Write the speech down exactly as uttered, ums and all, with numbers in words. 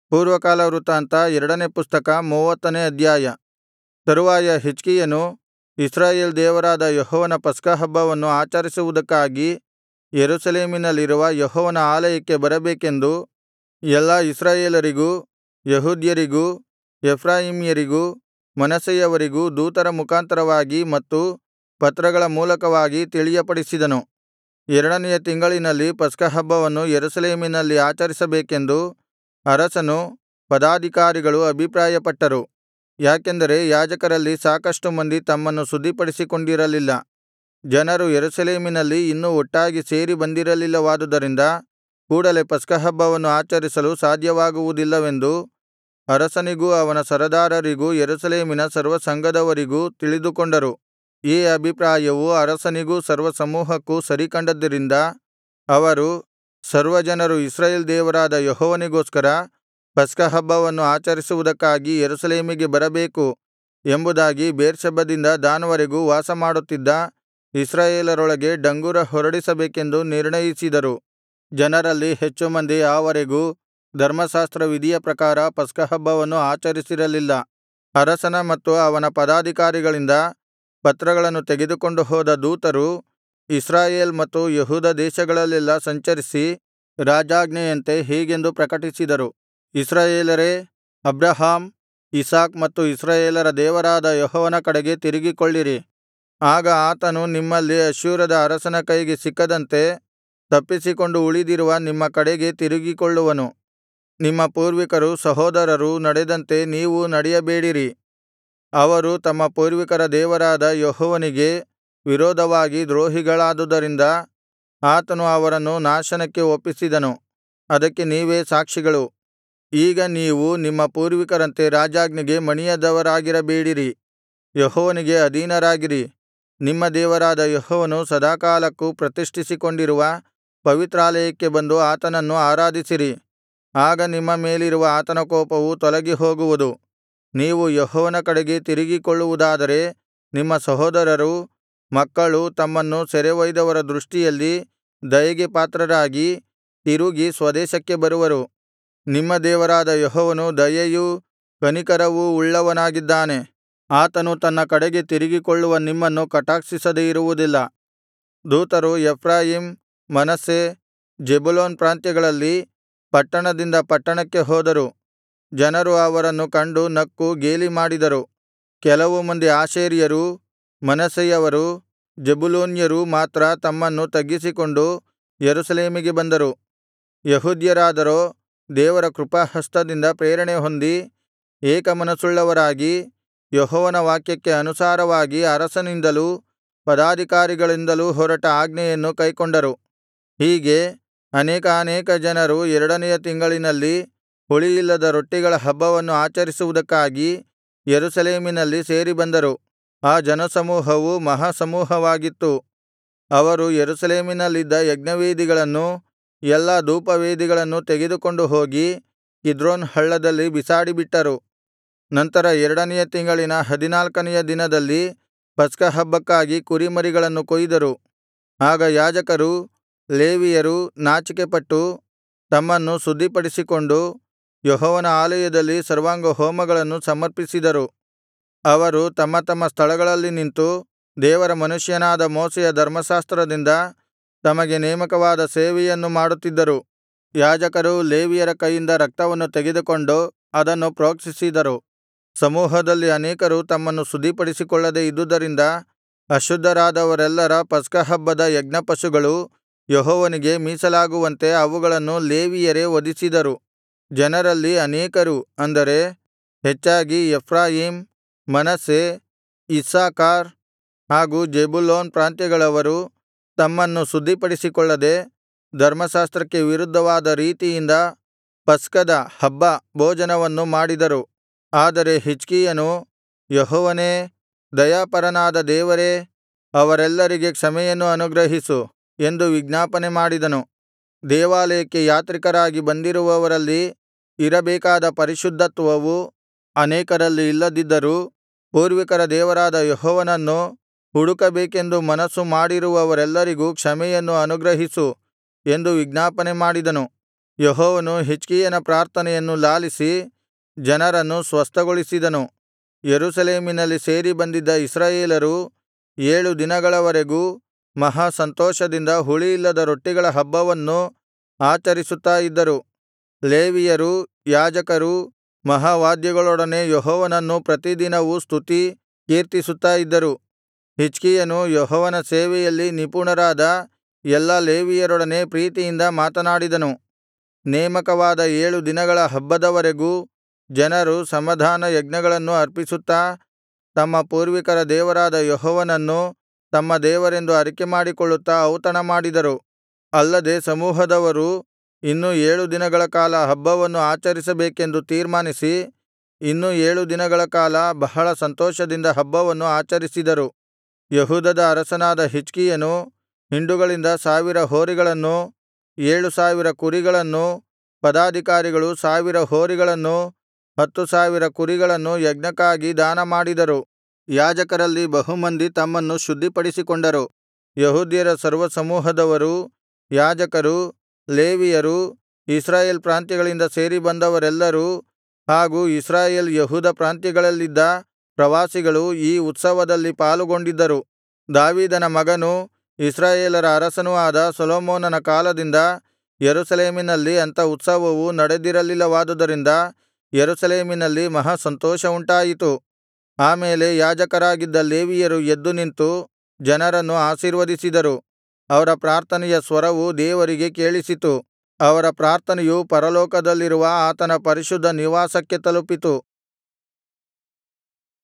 ಪೂರ್ವಕಾಲ ವೃತ್ತಾಂತ ಎರಡನೇ ಪುಸ್ತಕ ಮೂವತ್ತನೇ ಅಧ್ಯಾಯ. ತರುವಾಯ ಹಿಜ್ಕೀಯನು ಇಸ್ರಾಯೇಲ್ ದೇವರಾದ ಯೆಹೋವನ ಪಸ್ಕಹಬ್ಬವನ್ನು ಆಚರಿಸುವುದಕ್ಕಾಗಿ ಯೆರೂಸಲೇಮಿನಲ್ಲಿರುವ ಯೆಹೋವನ ಆಲಯಕ್ಕೆ ಬರಬೇಕೆಂದು ಎಲ್ಲಾ ಇಸ್ರಾಯೇಲರಿಗೂ ಯೆಹೂದ್ಯರಿಗೂ ಎಫ್ರಾಯೀಮ್ಯರಿಗೂ ಮನಸ್ಸೆಯವರಿಗೂ ದೂತರ ಮುಖಾಂತರವಾಗಿ ಮತ್ತು ಪತ್ರಗಳ ಮೂಲಕವಾಗಿ ತಿಳಿಯಪಡಿಸಿದನು. ಎರಡನೆಯ ತಿಂಗಳಿನಲ್ಲಿ ಪಸ್ಕಹಬ್ಬವನ್ನು ಯೆರೂಸಲೇಮಿನಲ್ಲಿ ಆಚರಿಸಬೇಕೆಂದು ಅರಸನೂ ಪದಾಧಿಕಾರಿಗಳೂ ಅಭಿಪ್ರಾಯಪಟ್ಟರು. ಯಾಕೆಂದರೆ ಯಾಜಕರಲ್ಲಿ ಸಾಕಷ್ಟು ಮಂದಿ ತಮ್ಮನ್ನು ಶುದ್ಧಿಪಡಿಸಿಕೊಂಡಿರಲಿಲ್ಲ. ಜನರು ಯೆರೂಸಲೇಮಿನಲ್ಲಿ ಇನ್ನೂ ಒಟ್ಟಾಗಿ ಸೇರಿ ಬಂದಿರಲಿಲ್ಲವಾದುದರಿಂದ ಕೂಡಲೆ ಪಸ್ಕಹಬ್ಬವನ್ನು ಆಚರಿಸಲು ಸಾಧ್ಯವಾಗುವುದಿಲ್ಲವೆಂದು ಅರಸನಿಗೂ ಅವನ ಸರದಾರರಿಗೂ ಯೆರೂಸಲೇಮಿನ ಸರ್ವಸಂಘದವರಿಗೂ ತಿಳಿದುಕೊಂಡರು. ಈ ಅಭಿಪ್ರಾಯವು ಅರಸನಿಗೂ ಸರ್ವಸಮೂಹಕ್ಕೂ ಸರಿಕಂಡದ್ದರಿಂದ ಅವರು, ಸರ್ವಜನರು ಇಸ್ರಾಯೇಲ್ ದೇವರಾದ ಯೆಹೋವನಿಗೋಸ್ಕರ ಪಸ್ಕಹಬ್ಬವನ್ನು ಆಚರಿಸುವುದಕ್ಕಾಗಿ ಯೆರೂಸಲೇಮಿಗೆ ಬರಬೇಕು ಎಂಬುದಾಗಿ ಬೇರ್ಷೆಬದಿಂದ ದಾನ್ ವರೆಗೂ ವಾಸಮಾಡುತ್ತಿದ್ದ ಇಸ್ರಾಯೇಲರೊಳಗೆ ಡಂಗುರ ಹೊರಡಿಸಬೇಕೆಂದು ನಿರ್ಣಯಿಸಿದರು. ಜನರಲ್ಲಿ ಹೆಚ್ಚು ಮಂದಿ ಆ ವರೆಗೂ ಧರ್ಮಶಾಸ್ತ್ರ ವಿಧಿಯ ಪ್ರಕಾರ ಪಸ್ಕಹಬ್ಬವನ್ನು ಆಚರಿಸಿರಲಿಲ್ಲ. ಅರಸನ ಮತ್ತು ಅವನ ಪದಾಧಿಕಾರಿಗಳಿಂದ ಪತ್ರಗಳನ್ನು ತೆಗೆದುಕೊಂಡು ಹೋದ ದೂತರು ಇಸ್ರಾಯೇಲ್ ಮತ್ತು ಯೆಹೂದ ದೇಶಗಳಲ್ಲೆಲ್ಲಾ ಸಂಚರಿಸಿ ರಾಜಾಜ್ಞೆಯಂತೆ ಹೀಗೆಂದು ಪ್ರಕಟಿಸಿದರು. ಇಸ್ರಾಯೇಲರೇ, ಅಬ್ರಹಾಮ್, ಇಸಾಕ್ ಮತ್ತು ಇಸ್ರಾಯೇಲರ ದೇವರಾದ ಯೆಹೋವನ ಕಡೆಗೆ ತಿರುಗಿಕೊಳ್ಳಿರಿ. ಆಗ ಆತನು ನಿಮ್ಮಲ್ಲಿ ಅಶ್ಶೂರದ ಅರಸನ ಕೈಗೆ ಸಿಕ್ಕದಂತೆ ತಪ್ಪಿಸಿಕೊಂಡು ಉಳಿದಿರುವ ನಿಮ್ಮ ಕಡೆಗೆ ತಿರುಗಿಕೊಳ್ಳುವನು. ನಿಮ್ಮ ಪೂರ್ವಿಕರೂ ಸಹೋದರರೂ ನಡೆದಂತೆ ನೀವೂ ನಡೆಯಬೇಡಿರಿ. ಅವರು ತಮ್ಮ ಪೂರ್ವಿಕರ ದೇವರಾದ ಯೆಹೋವನಿಗೆ ವಿರೋಧವಾಗಿ ದ್ರೋಹಿಗಳಾದುದರಿಂದ ಆತನು ಅವರನ್ನು ನಾಶನಕ್ಕೆ ಒಪ್ಪಿಸಿದನು. ಅದಕ್ಕೆ ನೀವೇ ಸಾಕ್ಷಿಗಳು. ಈಗ ನೀವು ನಿಮ್ಮ ಪೂರ್ವಿಕರಂತೆ ರಾಜಾಜ್ಞೆಗೆ ಮಣಿಯದವರಾಗಿರಬೇಡಿರಿ. ಯೆಹೋವನಿಗೆ ಅಧೀನರಾಗಿರಿ. ನಿಮ್ಮ ದೇವರಾದ ಯೆಹೋವನು ಸದಾಕಾಲಕ್ಕೂ ಪ್ರತಿಷ್ಠಿಸಿಕೊಂಡಿರುವ ಪವಿತ್ರಾಲಯಕ್ಕೆ ಬಂದು ಆತನನ್ನು ಆರಾಧಿಸಿರಿ. ಆಗ ನಿಮ್ಮ ಮೇಲಿರುವ ಆತನ ಕೋಪವು ತೊಲಗಿ ಹೋಗುವುದು. ನೀವು ಯೆಹೋವನ ಕಡೆಗೆ ತಿರುಗಿಕೊಳ್ಳುವುದಾದರೆ ನಿಮ್ಮ ಸಹೋದರರೂ ಮಕ್ಕಳೂ ತಮ್ಮನ್ನು ಸೆರೆ ಒಯ್ದವರ ದೃಷ್ಟಿಯಲ್ಲಿ ದಯೆಗೆ ಪಾತ್ರರಾಗಿ ತಿರುಗಿ ಸ್ವದೇಶಕ್ಕೆ ಬರುವರು. ನಿಮ್ಮ ದೇವರಾದ ಯೆಹೋವನು ದಯೆಯೂ ಕನಿಕರವೂ ಉಳ್ಳವನಾಗಿದ್ದಾನೆ. ಆತನು ತನ್ನ ಕಡೆಗೆ ತಿರುಗಿಕೊಳ್ಳುವ ನಿಮ್ಮನ್ನು ಕಟಾಕ್ಷಿಸದೆ ಇರುವುದಿಲ್ಲ. ದೂತರು ಎಫ್ರಾಯೀಮ್, ಮನಸ್ಸೆ, ಜೆಬುಲೂನ್ ಪ್ರಾಂತ್ಯಗಳಲ್ಲಿ ಪಟ್ಟಣದಿಂದ ಪಟ್ಟಣಕ್ಕೆ ಹೋದರು. ಜನರು ಅವರನ್ನು ಕಂಡು ನಕ್ಕು ಗೇಲಿ ಮಾಡಿದರು. ಕೆಲವು ಮಂದಿ ಆಶೇರ್ಯರೂ ಮನಸ್ಸೆಯವರೂ ಜೆಬುಲೂನ್ಯರೂ ಮಾತ್ರ ತಮ್ಮನ್ನು ತಗ್ಗಿಸಿಕೊಂಡು ಯೆರೂಸಲೇಮಿಗೆ ಬಂದರು. ಯೆಹೂದ್ಯರಾದರೋ ದೇವರ ಕೃಪಾಹಸ್ತದಿಂದ ಪ್ರೇರಣೆ ಹೊಂದಿ ಏಕಮನಸ್ಸುಳ್ಳವರಾಗಿ ಯೆಹೋವನ ವಾಕ್ಯಕ್ಕೆ ಅನುಸಾರವಾಗಿ ಅರಸನಿಂದಲೂ ಪದಾಧಿಕಾರಿಗಳಿಂದಲೂ ಹೊರಟ ಆಜ್ಞೆಯನ್ನು ಕೈಕೊಂಡರು. ಹೀಗೆ ಅನೇಕಾನೇಕ ಜನರು ಎರಡನೆಯ ತಿಂಗಳಿನಲ್ಲಿ ಹುಳಿಯಿಲ್ಲದ ರೊಟ್ಟಿಗಳ ಹಬ್ಬವನ್ನು ಆಚರಿಸುವುದಕ್ಕಾಗಿ ಯೆರೂಸಲೇಮಿನಲ್ಲಿ ಸೇರಿಬಂದರು. ಆ ಜನಸಮೂಹವು ಮಹಾಸಮೂಹವಾಗಿತ್ತು. ಅವರು ಯೆರೂಸಲೇಮಿನಲ್ಲಿದ್ದ ಯಜ್ಞವೇದಿಗಳನ್ನೂ ಎಲ್ಲಾ ಧೂಪವೇದಿಗಳನ್ನೂ ತೆಗೆದುಕೊಂಡು ಹೋಗಿ ಕಿದ್ರೋನ್ ಹಳ್ಳದಲ್ಲಿ ಬಿಸಾಡಿಬಿಟ್ಟರು. ನಂತರ ಎರಡನೆಯ ತಿಂಗಳಿನ ಹದಿನಾಲ್ಕನೆಯ ದಿನದಲ್ಲಿ ಪಸ್ಕಹಬ್ಬಕ್ಕಾಗಿ ಕುರಿಮರಿಗಳನ್ನು ಕೊಯ್ದರು. ಆಗ ಯಾಜಕರೂ ಲೇವಿಯರೂ ನಾಚಿಕೆಪಟ್ಟು ತಮ್ಮನ್ನು ಶುದ್ಧಿಪಡಿಸಿಕೊಂಡು ಯೆಹೋವನ ಆಲಯದಲ್ಲಿ ಸರ್ವಾಂಗಹೋಮಗಳನ್ನು ಸಮರ್ಪಿಸಿದರು. ಅವರು ತಮ್ಮ ತಮ್ಮ ಸ್ಥಳಗಳಲ್ಲಿ ನಿಂತು ದೇವರ ಮನುಷ್ಯನಾದ ಮೋಶೆಯ ಧರ್ಮಶಾಸ್ತ್ರದಿಂದ ತಮಗೆ ನೇಮಕವಾದ ಸೇವೆಯನ್ನು ಮಾಡುತ್ತಿದ್ದರು. ಯಾಜಕರೂ ಲೇವಿಯರ ಕೈಯಿಂದ ರಕ್ತವನ್ನು ತೆಗೆದುಕೊಂಡು ಅದನ್ನು ಪ್ರೋಕ್ಷಿಸಿದರು. ಸಮೂಹದಲ್ಲಿ ಅನೇಕರು ತಮ್ಮನ್ನು ಶುದ್ಧಿಪಡಿಸಿಕೊಳ್ಳದೆ ಇದ್ದುದರಿಂದ ಅಶುದ್ಧರಾದವರೆಲ್ಲರ ಪಸ್ಕಹಬ್ಬದ ಯಜ್ಞಪಶುಗಳು ಯೆಹೋವನಿಗೆ ಮೀಸಲಾಗುವಂತೆ ಅವುಗಳನ್ನು ಲೇವಿಯರೇ ವಧಿಸಿದರು. ಜನರಲ್ಲಿ ಅನೇಕರು, ಅಂದರೆ ಹೆಚ್ಚಾಗಿ ಎಫ್ರಾಯೀಮ್, ಮನಸ್ಸೆ, ಇಸ್ಸಾಕಾರ್ ಹಾಗೂ ಜೆಬುಲೂನ್ ಪ್ರಾಂತ್ಯಗಳವರು ತಮ್ಮನ್ನು ಶುದ್ಧಿಪಡಿಸಿಕೊಳ್ಳದೆ ಧರ್ಮಶಾಸ್ತ್ರಕ್ಕೆ ವಿರುದ್ಧವಾದ ರೀತಿಯಿಂದ ಪಸ್ಕದ ಹಬ್ಬ ಭೋಜನವನ್ನು ಮಾಡಿದರು. ಆದರೆ ಹಿಜ್ಕೀಯನು, ಯೆಹೋವನೇ, ದಯಾಪರನಾದ ದೇವರೇ, ಅವರೆಲ್ಲರಿಗೆ ಕ್ಷಮೆಯನ್ನು ಅನುಗ್ರಹಿಸು ಎಂದು ವಿಜ್ಞಾಪನೆ ಮಾಡಿದನು. ದೇವಾಲಯಕ್ಕೆ ಯಾತ್ರಿಕರಾಗಿ ಬಂದಿರುವವರಲ್ಲಿ ಇರಬೇಕಾದ ಪರಿಶುದ್ಧತ್ವವು ಅನೇಕರಲ್ಲಿ ಇಲ್ಲದಿದ್ದರೂ ಪೂರ್ವಿಕರ ದೇವರಾದ ಯೆಹೋವನನ್ನು ಹುಡುಕಬೇಕೆಂದು ಮನಸ್ಸು ಮಾಡಿರುವವರೆಲ್ಲರಿಗೂ ಕ್ಷಮೆಯನ್ನು ಅನುಗ್ರಹಿಸು ಎಂದು ವಿಜ್ಞಾಪನೆ ಮಾಡಿದನು. ಯೆಹೋವನು ಹಿಜ್ಕೀಯನ ಪ್ರಾರ್ಥನೆಯನ್ನು ಲಾಲಿಸಿ ಜನರನ್ನು ಸ್ವಸ್ಥಗೊಳಿಸಿದನು. ಯೆರೂಸಲೇಮಿನಲ್ಲಿ ಸೇರಿ ಬಂದಿದ್ದ ಇಸ್ರಾಯೇಲರು ಏಳು ದಿನಗಳವರೆಗೂ ಮಹಾ ಸಂತೋಷದಿಂದ ಹುಳಿಯಿಲ್ಲದ ರೊಟ್ಟಿಗಳ ಹಬ್ಬವನ್ನು ಆಚರಿಸುತ್ತಾ ಇದ್ದರು. ಲೇವಿಯರೂ ಯಾಜಕರೂ ಮಹಾವಾದ್ಯಗಳೊಡನೆ ಯೆಹೋವನನ್ನು ಪ್ರತಿದಿನವೂ ಸ್ತುತಿ ಕೀರ್ತಿಸುತ್ತಾ ಇದ್ದರು. ಹಿಜ್ಕೀಯನು ಯೆಹೋವನ ಸೇವೆಯಲ್ಲಿ ನಿಪುಣರಾದ ಎಲ್ಲಾ ಲೇವಿಯರೊಡನೆ ಪ್ರೀತಿಯಿಂದ ಮಾತನಾಡಿದನು. ನೇಮಕವಾದ ಏಳು ದಿನಗಳ ಹಬ್ಬದವರೆಗೂ ಜನರು ಸಮಾಧಾನ ಯಜ್ಞಗಳನ್ನು ಅರ್ಪಿಸುತ್ತಾ ತಮ್ಮ ಪೂರ್ವಿಕರ ದೇವರಾದ ಯೆಹೋವನನ್ನು ತಮ್ಮ ದೇವರೆಂದು ಅರಿಕೆಮಾಡಿಕೊಳ್ಳುತ್ತಾ ಔತಣಮಾಡಿದರು. ಅಲ್ಲದೆ ಸಮೂಹದವರು ಇನ್ನೂ ಏಳು ದಿನಗಳ ಕಾಲ ಹಬ್ಬವನ್ನು ಆಚರಿಸಬೇಕೆಂದು ತೀರ್ಮಾನಿಸಿ ಇನ್ನೂ ಏಳು ದಿನಗಳ ಕಾಲ ಬಹಳ ಸಂತೋಷದಿಂದ ಹಬ್ಬವನ್ನು ಆಚರಿಸಿದರು. ಯೆಹೂದದ ಅರಸನಾದ ಹಿಜ್ಕೀಯನು ಹಿಂಡುಗಳಿಂದ ಸಾವಿರ ಹೋರಿಗಳನ್ನೂ ಏಳು ಸಾವಿರ ಕುರಿಗಳನ್ನೂ, ಪದಾಧಿಕಾರಿಗಳು ಸಾವಿರ ಹೋರಿಗಳನ್ನೂ ಹತ್ತು ಸಾವಿರ ಕುರಿಗಳನ್ನೂ ಯಜ್ಞಕ್ಕಾಗಿ ದಾನಮಾಡಿದರು. ಯಾಜಕರಲ್ಲಿ ಬಹುಮಂದಿ ತಮ್ಮನ್ನು ಶುದ್ಧಿಪಡಿಸಿಕೊಂಡರು. ಯೆಹೂದ್ಯರ ಸರ್ವಸಮೂಹದವರೂ, ಯಾಜಕರೂ, ಲೇವಿಯರೂ, ಇಸ್ರಾಯೇಲ್ ಪ್ರಾಂತ್ಯಗಳಿಂದ ಸೇರಿ ಬಂದವರೆಲ್ಲರೂ ಹಾಗೂ ಇಸ್ರಾಯೇಲ್ ಯೆಹೂದ ಪ್ರಾಂತ್ಯಗಳಲ್ಲಿದ್ದ ಪ್ರವಾಸಿಗಳು ಈ ಉತ್ಸವದಲ್ಲಿ ಪಾಲುಗೊಂಡಿದ್ದರು. ದಾವೀದನ ಮಗನೂ ಇಸ್ರಾಯೇಲರ ಅರಸನೂ ಆದ ಸೊಲೊಮೋನನ ಕಾಲದಿಂದ ಯೆರೂಸಲೇಮಿನಲ್ಲಿ ಅಂಥ ಉತ್ಸವವು ನಡೆದಿರಲಿಲ್ಲವಾದುದರಿಂದ ಯೆರೂಸಲೇಮಿನಲ್ಲಿ ಮಹಾ ಸಂತೋಷವುಂಟಾಯಿತು. ಆಮೇಲೆ ಯಾಜಕರಾಗಿದ್ದ ಲೇವಿಯರು ಎದ್ದು ನಿಂತು ಜನರನ್ನು ಆಶೀರ್ವದಿಸಿದರು. ಅವರ ಪ್ರಾರ್ಥನೆಯ ಸ್ವರವು ದೇವರಿಗೆ ಕೇಳಿಸಿತು. ಅವರ ಪ್ರಾರ್ಥನೆಯು ಪರಲೋಕದಲ್ಲಿರುವ ಆತನ ಪರಿಶುದ್ಧ ನಿವಾಸಕ್ಕೆ ತಲುಪಿತು.